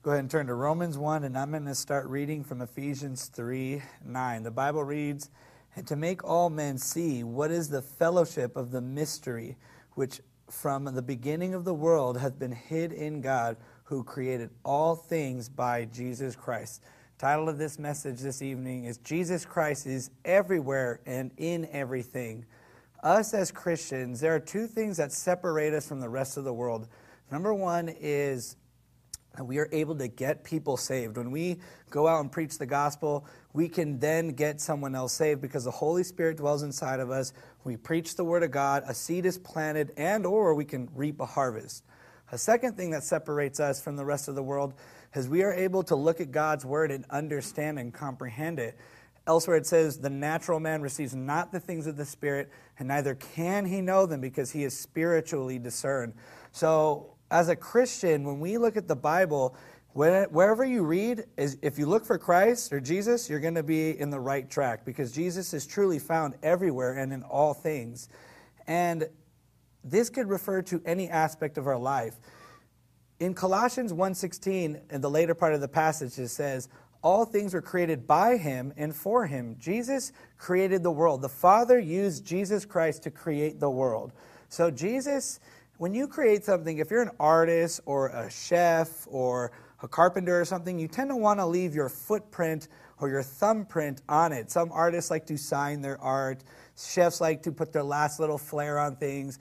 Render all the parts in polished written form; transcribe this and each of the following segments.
Go ahead and turn to Romans 1, and I'm going to start reading from Ephesians 3:9. The Bible reads, "And to make all men see what is the fellowship of the mystery, which from the beginning of the world hath been hid in God, who created all things by Jesus Christ." The title of this message this evening is Jesus Christ is everywhere and in everything. Us as Christians, there are two things that separate us from the rest of the world. Number one is we are able to get people saved. When we go out and preach the gospel, we can then get someone else saved because the Holy Spirit dwells inside of us. We preach the word of God, a seed is planted, and or we can reap a harvest. A second thing that separates us from the rest of the world is we are able to look at God's word and understand and comprehend it. Elsewhere it says, the natural man receives not the things of the Spirit, and neither can he know them because he is spiritually discerned. So as a Christian, when we look at the Bible, wherever you read, if you look for Christ or Jesus, you're going to be in the right track because Jesus is truly found everywhere and in all things. And this could refer to any aspect of our life. In Colossians 1:16, in the later part of the passage, it says, all things were created by him and for him. Jesus created the world. The Father used Jesus Christ to create the world. So Jesus, when you create something, if you're an artist or a chef or a carpenter or something, you tend to want to leave your footprint or your thumbprint on it. Some artists like to sign their art. Chefs like to put their last little flair on things.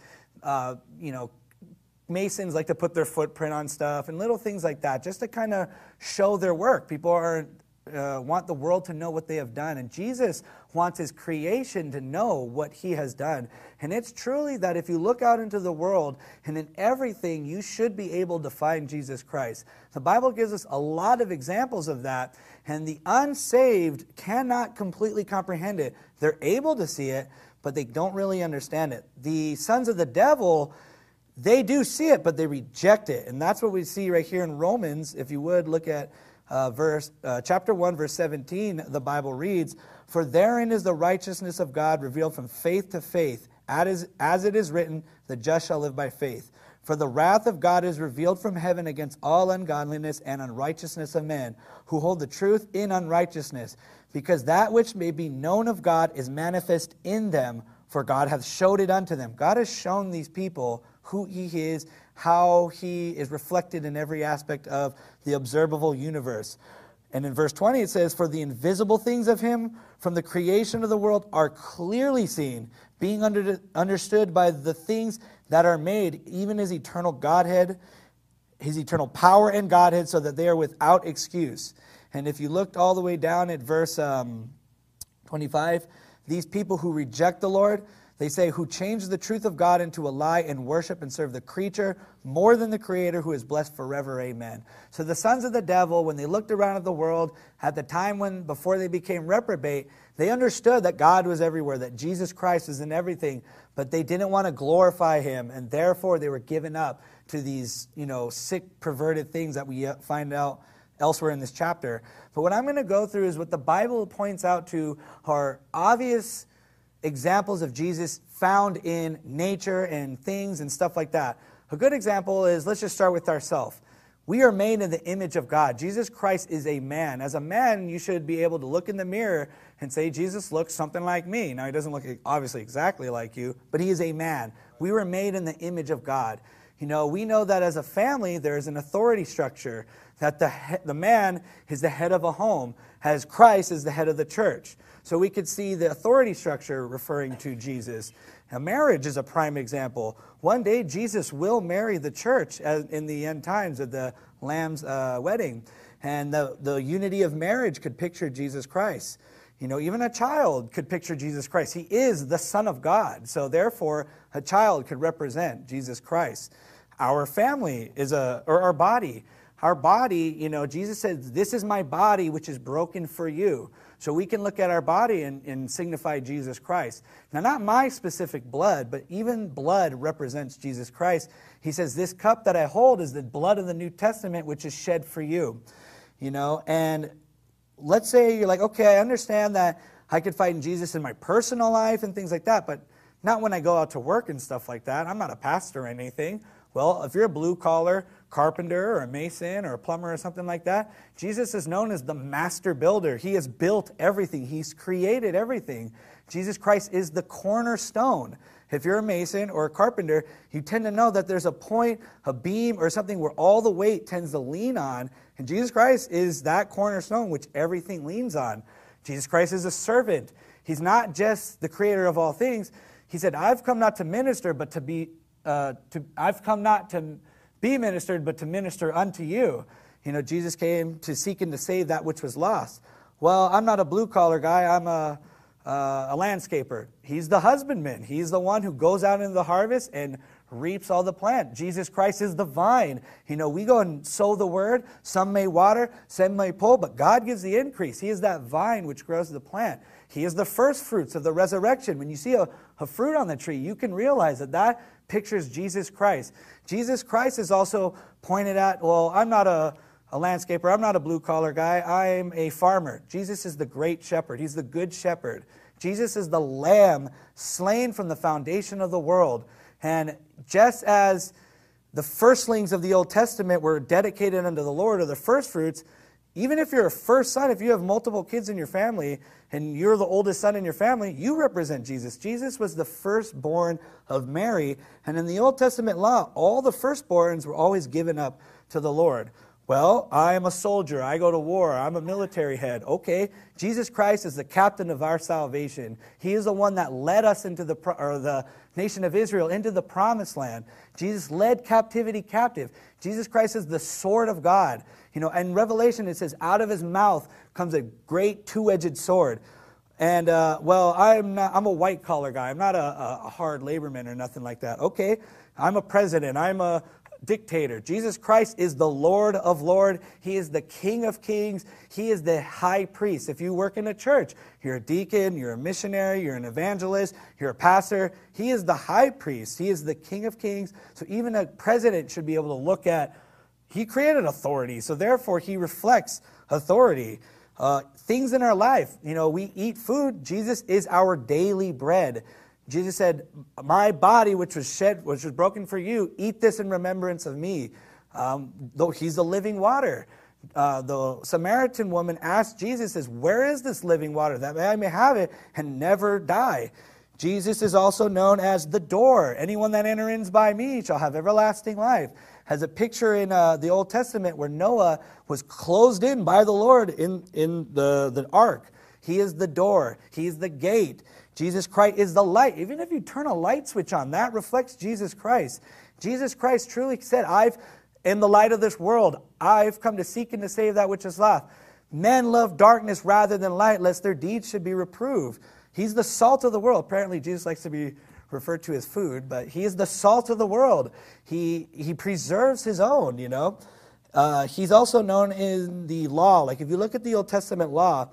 Masons like to put their footprint on stuff and little things like that just to kind of show their work. People want the world to know what they have done. And Jesus wants his creation to know what he has done. And it's truly that if you look out into the world and in everything, you should be able to find Jesus Christ. The Bible gives us a lot of examples of that. And the unsaved cannot completely comprehend it. They're able to see it, but they don't really understand it. The sons of the devil, they do see it, but they reject it. And that's what we see right here in Romans. If you would look at chapter 1, verse 17, the Bible reads, "For therein is the righteousness of God revealed from faith to faith, as it is written, the just shall live by faith. For the wrath of God is revealed from heaven against all ungodliness and unrighteousness of men, who hold the truth in unrighteousness, because that which may be known of God is manifest in them, for God hath showed it unto them." God has shown these people who he is, how he is reflected in every aspect of the observable universe. And in verse 20 it says, "For the invisible things of him from the creation of the world are clearly seen, being understood by the things that are made, even his eternal Godhead, his eternal power and Godhead, so that they are without excuse." And if you looked all the way down at verse 25, these people who reject the Lord, they say, "Who change the truth of God into a lie and worship and serve the creature more than the Creator, who is blessed forever. Amen." So the sons of the devil, when they looked around at the world, at the time before they became reprobate, they understood that God was everywhere, that Jesus Christ was in everything, but they didn't want to glorify him, and therefore they were given up to these, sick, perverted things that we find out elsewhere in this chapter. But what I'm going to go through is what the Bible points out to are obvious examples of Jesus found in nature and things and stuff like that. A good example is, let's just start with ourselves. We are made in the image of God. Jesus Christ is a man. As a man, you should be able to look in the mirror and say, Jesus looks something like me. Now, he doesn't look obviously exactly like you, but he is a man. We were made in the image of God. We know that as a family, there is an authority structure, that the man is the head of a home, as Christ is the head of the church. So we could see the authority structure referring to Jesus. Now, marriage is a prime example. One day, Jesus will marry the church in the end times of the Lamb's wedding. And the unity of marriage could picture Jesus Christ. Even a child could picture Jesus Christ. He is the Son of God. So therefore, a child could represent Jesus Christ. Our family or our body. Our body, Jesus said, "This is my body which is broken for you." So we can look at our body and signify Jesus Christ. Now, not my specific blood, but even blood represents Jesus Christ. He says, "This cup that I hold is the blood of the New Testament, which is shed for you." And let's say you're like, okay, I understand that I could fight in Jesus in my personal life and things like that, but not when I go out to work and stuff like that. I'm not a pastor or anything. Well, if you're a blue-collar carpenter or a mason or a plumber or something like that, Jesus is known as the master builder. He has built everything. He's created everything. Jesus Christ is the cornerstone. If you're a mason or a carpenter, you tend to know that there's a point, a beam, or something where all the weight tends to lean on. And Jesus Christ is that cornerstone which everything leans on. Jesus Christ is a servant. He's not just the creator of all things. He said, I've come not to minister, but to be, I've come not to be ministered, but to minister unto you. You know, Jesus came to seek and to save that which was lost. Well, I'm not a blue-collar guy. I'm a landscaper. He's the husbandman. He's the one who goes out into the harvest and reaps all the plant. Jesus Christ is the vine. You know, we go and sow the word. Some may water, some may pull, but God gives the increase. He is that vine which grows the plant. He is the first fruits of the resurrection. When you see a fruit on the tree, you can realize that that pictures Jesus Christ. Jesus Christ is also pointed at, well, I'm not a landscaper. I'm not a blue-collar guy. I'm a farmer. Jesus is the great shepherd. He's the good shepherd. Jesus is the lamb slain from the foundation of the world. And just as the firstlings of the Old Testament were dedicated unto the Lord, or the first fruits, even if you're a first son, if you have multiple kids in your family, and you're the oldest son in your family, you represent Jesus. Jesus was the firstborn of Mary. And in the Old Testament law, all the firstborns were always given up to the Lord. Well, I am a soldier. I go to war. I'm a military head. Okay, Jesus Christ is the captain of our salvation. He is the one that led us into the nation of Israel into the promised land. Jesus led captivity captive. Jesus Christ is the sword of God. You know, in Revelation it says, out of his mouth comes a great two-edged sword. And, well, I'm a white-collar guy. I'm not a hard laborman or nothing like that. Okay, I'm a president. I'm a dictator. Jesus Christ is the Lord of Lords. He is the King of Kings. He is the high priest. If you work in a church, you're a deacon, you're a missionary, you're an evangelist, you're a pastor. He is the high priest. He is the King of Kings. So even a president should be able to look at, he created authority, so therefore he reflects authority. Things in our life, you know, we eat food. Jesus is our daily bread. Jesus said, my body, which was broken for you, eat this in remembrance of me. Though he's the living water. The Samaritan woman asked Jesus, says, where is this living water, that I may have it and never die? Jesus is also known as the door. Anyone that enters in by me shall have everlasting life. Has a picture in the Old Testament where Noah was closed in by the Lord in the ark. He is the door. He is the gate. Jesus Christ is the light. Even if you turn a light switch on, that reflects Jesus Christ. Jesus Christ truly said, I've in the light of this world, I've come to seek and to save that which is lost. Men love darkness rather than light, lest their deeds should be reproved. He's the salt of the world. Apparently, Jesus likes to be referred to as food, but he is the salt of the world. He preserves his own, you know. He's also known in the law. Like if you look at the Old Testament law,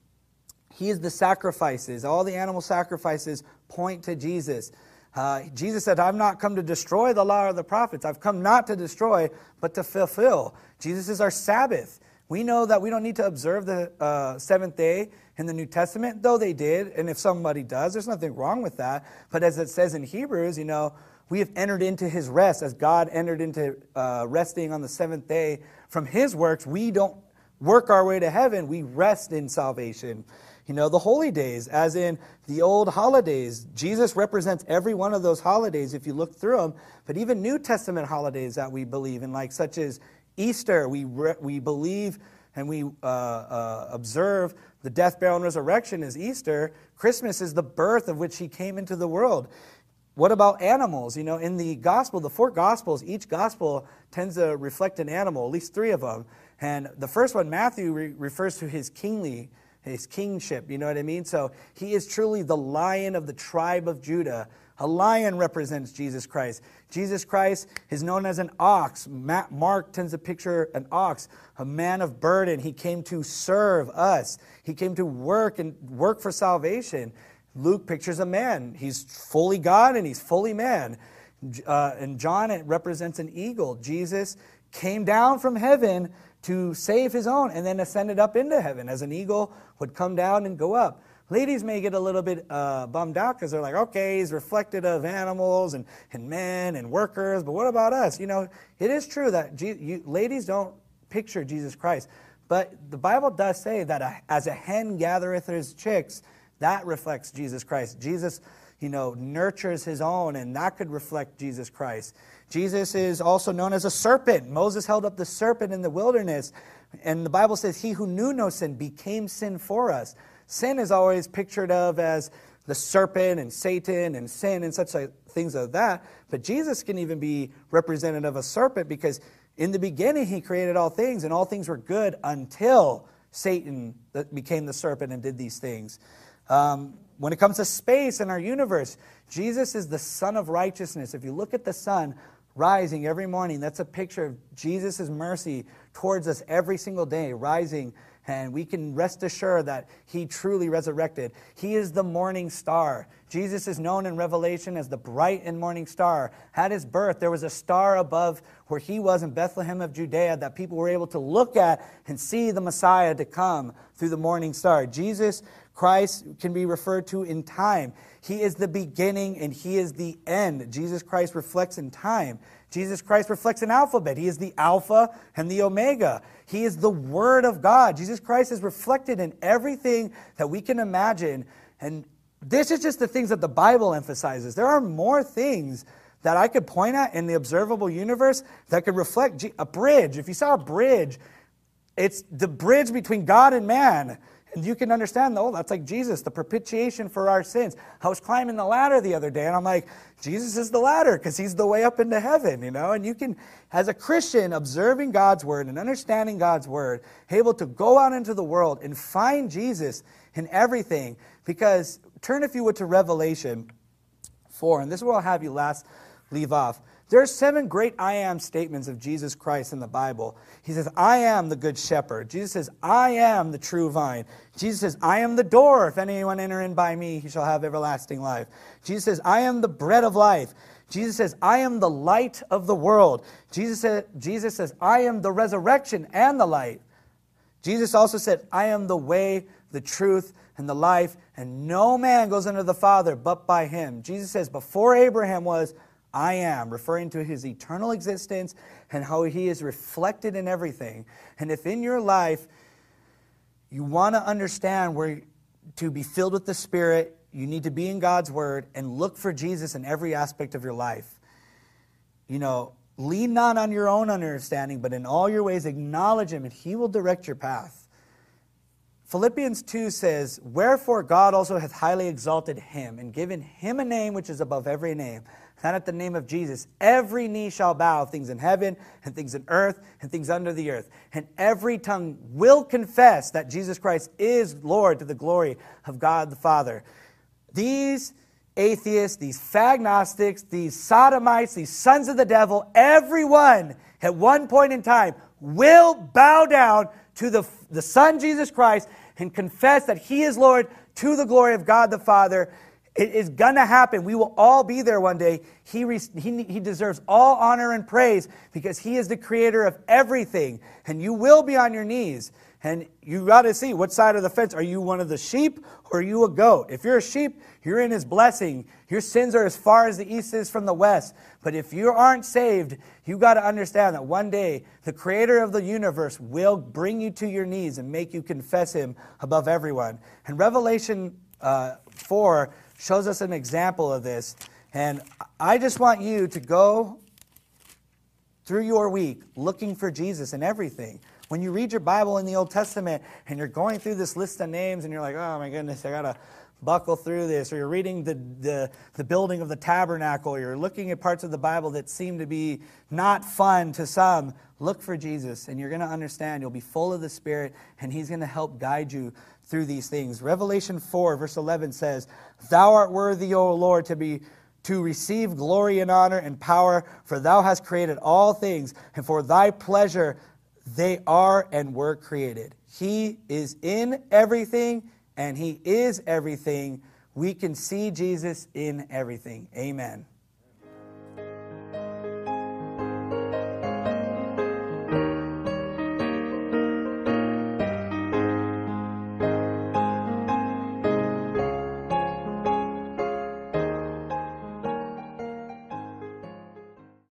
he is the sacrifices. All the animal sacrifices point to Jesus. Jesus said, I've not come to destroy the law or the prophets. I've come not to destroy, but to fulfill. Jesus is our Sabbath. We know that we don't need to observe the seventh day in the New Testament, though they did. And if somebody does, there's nothing wrong with that. But as it says in Hebrews, you know, we have entered into his rest. As God entered into resting on the seventh day from his works, we don't work our way to heaven. We rest in salvation. You know, the holy days, as in the old holidays. Jesus represents every one of those holidays if you look through them. But even New Testament holidays that we believe in, like such as Easter, we believe and we observe the death, burial, and resurrection is Easter. Christmas is the birth of which he came into the world. What about animals? You know, in the gospel, the 4 gospels, each gospel tends to reflect an animal, at least 3 of them. And the first one, Matthew, refers to his kingship, you know what I mean? So he is truly the Lion of the tribe of Judah. A lion represents Jesus Christ. Jesus Christ is known as an ox. Mark tends to picture an ox, a man of burden. He came to serve us. He came to work and work for salvation. Luke pictures a man. He's fully God and he's fully man. In John, it represents an eagle. Jesus came down from heaven to save his own and then ascended up into heaven as an eagle would come down and go up. Ladies may get a little bit bummed out because they're like, okay, he's reflected of animals and men and workers, but what about us? It is true that ladies don't picture Jesus Christ, but the Bible does say that as a hen gathereth her chicks, that reflects Jesus Christ. Jesus, nurtures his own, and that could reflect Jesus Christ. Jesus is also known as a serpent. Moses held up the serpent in the wilderness, and the Bible says, he who knew no sin became sin for us. Sin is always pictured of as the serpent and Satan and sin and such things of that. But Jesus can even be represented of a serpent because in the beginning he created all things and all things were good until Satan became the serpent and did these things. When it comes to space and our universe, Jesus is the Son of righteousness. If you look at the sun rising every morning, that's a picture of Jesus' mercy towards us every single day, rising. And we can rest assured that he truly resurrected. He is the morning star. Jesus is known in Revelation as the bright and morning star. At his birth, there was a star above where he was in Bethlehem of Judea that people were able to look at and see the Messiah to come through the morning star. Jesus Christ can be referred to in time. He is the beginning and he is the end. Jesus Christ reflects in time. Jesus Christ reflects an alphabet. He is the Alpha and the Omega. He is the Word of God. Jesus Christ is reflected in everything that we can imagine. And this is just the things that the Bible emphasizes. There are more things that I could point at in the observable universe that could reflect a bridge. If you saw a bridge, it's the bridge between God and man. And you can understand, that's like Jesus, the propitiation for our sins. I was climbing the ladder the other day, and I'm like, Jesus is the ladder because he's the way up into heaven, And you can, as a Christian, observing God's word and understanding God's word, able to go out into the world and find Jesus in everything. Because, turn if you would to Revelation 4, and this is where I'll have you leave off. There are 7 great I am statements of Jesus Christ in the Bible. He says, I am the good shepherd. Jesus says, I am the true vine. Jesus says, I am the door. If anyone enter in by me, he shall have everlasting life. Jesus says, I am the bread of life. Jesus says, I am the light of the world. Jesus says, I am the resurrection and the light. Jesus also said, I am the way, the truth, and the life, and no man goes unto the Father but by him. Jesus says, before Abraham was, I am, referring to his eternal existence and how he is reflected in everything. And if in your life you want to understand where to be filled with the Spirit, you need to be in God's Word and look for Jesus in every aspect of your life. Lean not on your own understanding, but in all your ways acknowledge him and he will direct your path. Philippians 2 says, wherefore God also hath highly exalted him and given him a name which is above every name, that at the name of Jesus every knee shall bow, things in heaven and things in earth and things under the earth. And every tongue will confess that Jesus Christ is Lord to the glory of God the Father. These atheists, these fagnostics, these sodomites, these sons of the devil, everyone at one point in time will bow down to the Son Jesus Christ and confess that he is Lord to the glory of God the Father. It is going to happen. We will all be there one day. He deserves all honor and praise because he is the creator of everything. And you will be on your knees. And you got to see what side of the fence. Are you one of the sheep or are you a goat? If you're a sheep, you're in his blessing. Your sins are as far as the east is from the west. But if you aren't saved, you got to understand that one day the creator of the universe will bring you to your knees and make you confess him above everyone. And Revelation 4 shows us an example of this. And I just want you to go through your week looking for Jesus in everything. When you read your Bible in the Old Testament and you're going through this list of names and you're like, oh my goodness, I got to buckle through this. Or you're reading the building of the tabernacle. Or you're looking at parts of the Bible that seem to be not fun to some. Look for Jesus and you're going to understand. You'll be full of the Spirit and he's going to help guide you through these things. Revelation 4 verse 11 says, thou art worthy, O Lord, to receive glory and honor and power, for thou hast created all things, and for thy pleasure they are and were created. He is in everything, and he is everything. We can see Jesus in everything. Amen.